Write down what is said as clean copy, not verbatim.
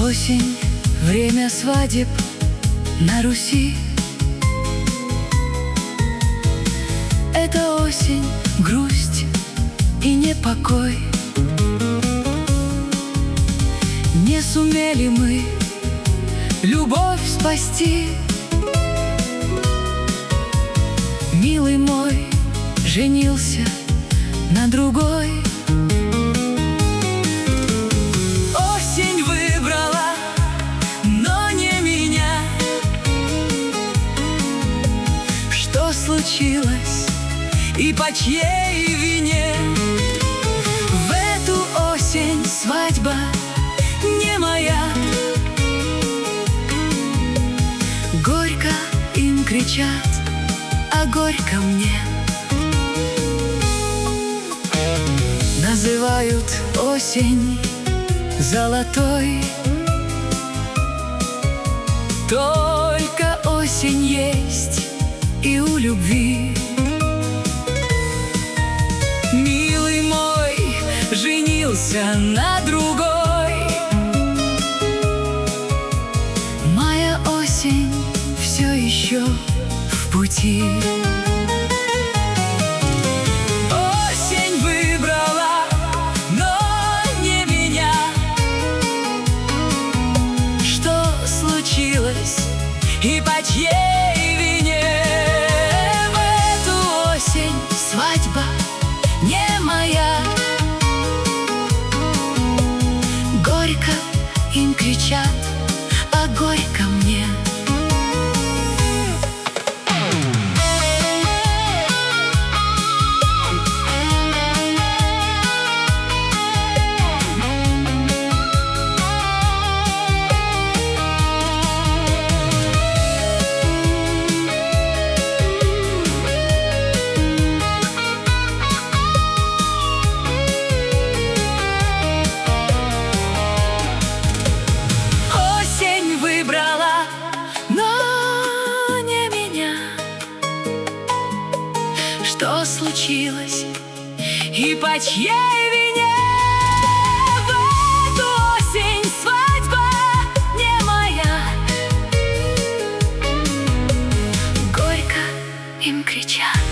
Осень, время свадеб на Руси. Это осень, грусть и непокой. Не сумели мы любовь спасти. Милый мой женился на другой. Осень выбрала, но не меня. Что случилось и по чьей вине? В эту осень свадьба не моя. Горько им кричат, а горько мне. Называют осень золотой. Только осень есть и у любви. Милый мой женился на другой. Моя осень все еще в пути. Осень выбрала, но не меня. Что случилось и по чьей вине? В эту осень свадьба не моя. Горько им кричат, а горько мне. Что случилось и по чьей вине? В эту осень свадьба не моя. Горько им кричат.